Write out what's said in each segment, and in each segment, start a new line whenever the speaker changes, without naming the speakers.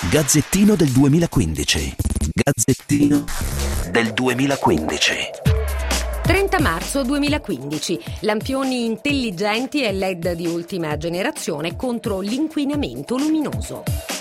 Gazzettino del 2015. Gazzettino del 2015.
30 marzo 2015. Lampioni intelligenti e LED di ultima generazione contro l'inquinamento luminoso.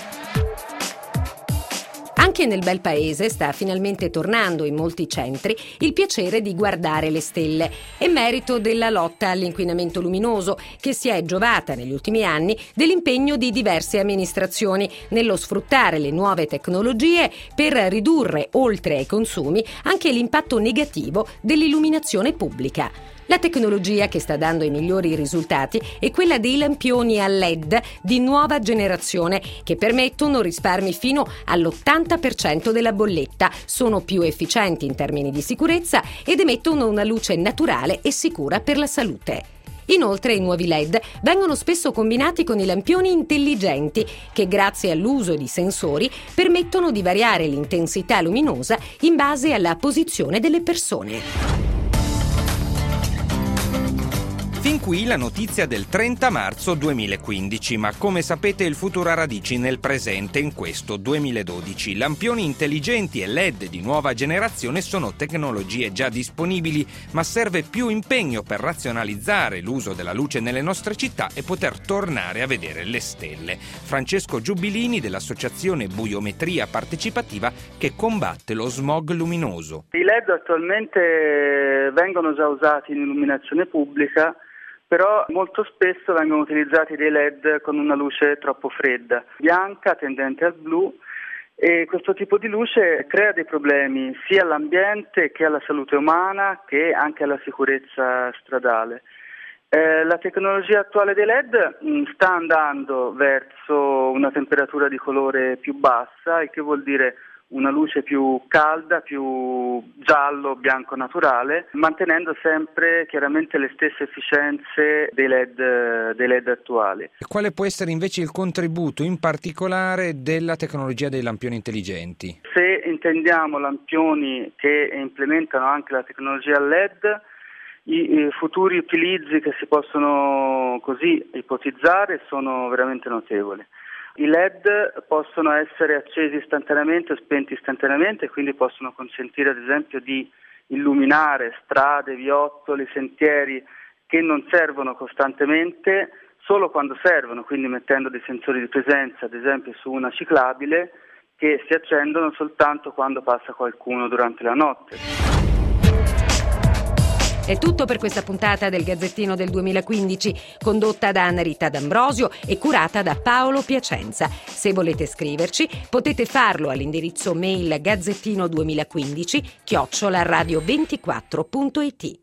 Anche nel bel paese sta finalmente tornando in molti centri il piacere di guardare le stelle. È merito della lotta all'inquinamento luminoso che si è giovata negli ultimi anni dell'impegno di diverse amministrazioni nello sfruttare le nuove tecnologie per ridurre, oltre ai consumi, anche l'impatto negativo dell'illuminazione pubblica. La tecnologia che sta dando i migliori risultati è quella dei lampioni a LED di nuova generazione che permettono risparmi fino all'80% della bolletta, sono più efficienti in termini di sicurezza ed emettono una luce naturale e sicura per la salute. Inoltre i nuovi LED vengono spesso combinati con i lampioni intelligenti che grazie all'uso di sensori permettono di variare l'intensità luminosa in base alla posizione delle persone.
Fin qui la notizia del 30 marzo 2015, ma come sapete il futuro ha radici nel presente in questo 2012. Lampioni intelligenti e LED di nuova generazione sono tecnologie già disponibili, ma serve più impegno per razionalizzare l'uso della luce nelle nostre città e poter tornare a vedere le stelle. Francesco Giubilini dell'associazione Buiometria Partecipativa che combatte lo smog luminoso.
I LED attualmente vengono già usati in illuminazione pubblica, però molto spesso vengono utilizzati dei LED con una luce troppo fredda, bianca, tendente al blu, e questo tipo di luce crea dei problemi sia all'ambiente che alla salute umana che anche alla sicurezza stradale. La tecnologia attuale dei LED sta andando verso una temperatura di colore più bassa, il che vuol dire una luce più calda, più giallo-bianco naturale, mantenendo sempre chiaramente le stesse efficienze dei LED attuali.
Quale può essere invece il contributo in particolare della tecnologia dei lampioni intelligenti?
Se intendiamo lampioni che implementano anche la tecnologia LED, i futuri utilizzi che si possono così ipotizzare sono veramente notevoli. I LED possono essere accesi istantaneamente o spenti istantaneamente, quindi possono consentire ad esempio di illuminare strade, viottoli, sentieri che non servono costantemente, solo quando servono, quindi mettendo dei sensori di presenza, ad esempio su una ciclabile, che si accendono soltanto quando passa qualcuno durante la notte.
È tutto per questa puntata del Gazzettino del 2015, condotta da Anna Rita D'Ambrosio e curata da Paolo Piacenza. Se volete scriverci, potete farlo all'indirizzo mail gazzettino2015@radio24.it.